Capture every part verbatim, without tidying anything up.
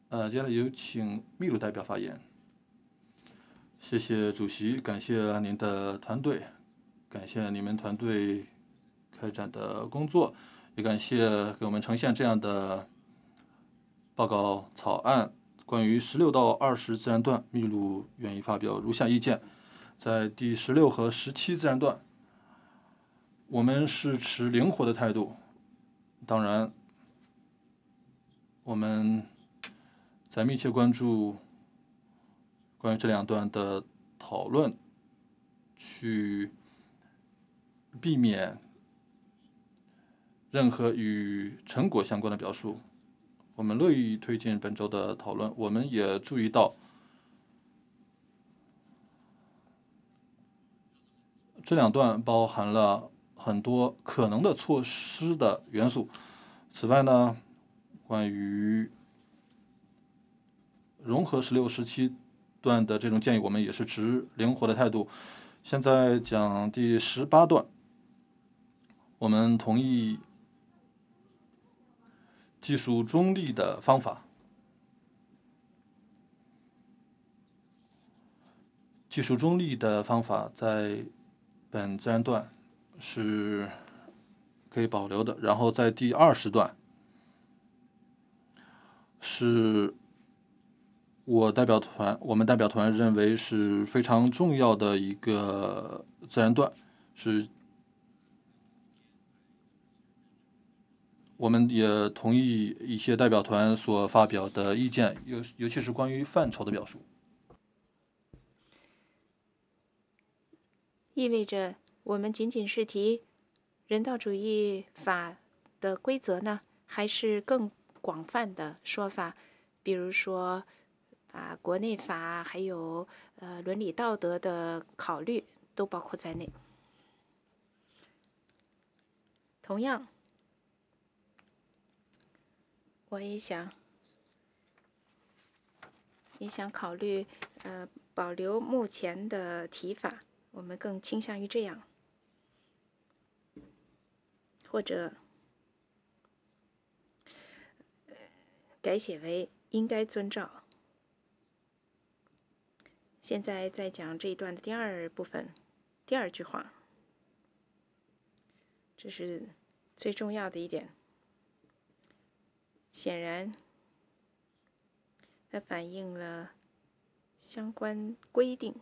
呃，接下来有请秘鲁代表发言。谢谢主席，感谢您的团队，感谢你们团队开展的工作，也感谢给我们呈现这样的报告草案。关于十六到二十自然段，秘鲁愿意发表如下意见。在第十六和十七自然段，我们是持灵活的态度，当然，我们在密切关注关于这两段的讨论，去避免任何与成果相关的表述。我们乐意推进本周的讨论。我们也注意到，这两段包含了很多可能的措施的元素。此外呢，关于融合十六、十七段的这种建议，我们也是持灵活的态度。现在讲第十八段，我们同意技术中立的方法。技术中立的方法在本自然段是可以保留的。然后在第二十段，是我代表团，我们代表团认为是非常重要的一个自然段，是我们也同意一些代表团所发表的意见，尤尤其是关于范畴的表述。 意味着我们仅仅是提人道主义法的规则呢，还是更广泛的说法，比如说把国内法还有呃伦理道德的考虑都包括在内。同样，我也想也想考虑呃保留目前的提法，我们更倾向于这样，或者改写为应该遵照。现在在讲这一段的第二部分，第二句话，这是最重要的一点。显然，它反映了相关规定。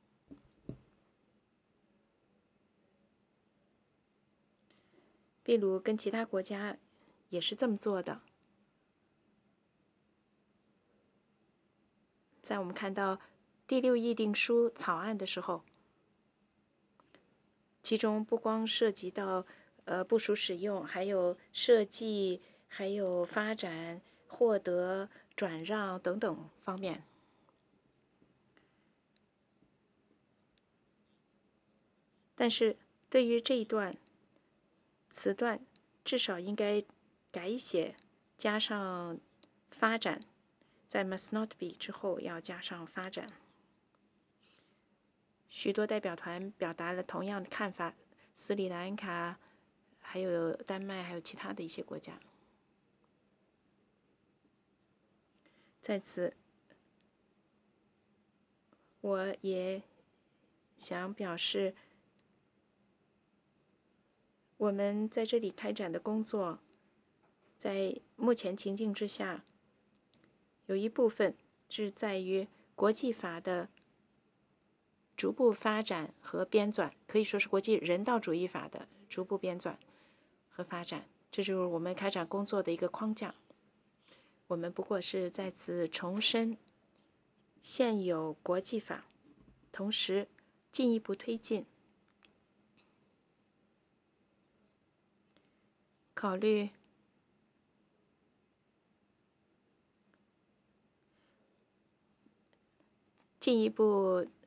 秘鲁跟其他国家也是这么做的。在我们看到第六议定书草案的时候，其中不光涉及到呃部署使用，还有设计、还有发展、获得、转让等等方面。但是对于这一段词段，至少应该改写，加上发展，在 must not be 之后要加上发展。许多代表团表达了同样的看法，斯里兰卡、还有丹麦，还有其他的一些国家。在此，我也想表示，我们在这里开展的工作，在目前情境之下，有一部分是在于国际法的逐步发展和编纂，可以说是国际人道主义法的逐步编纂和发展，这就是我们开展工作的一个框架。我们不过是在此重申现有国际法，同时进一步推进，考虑进一步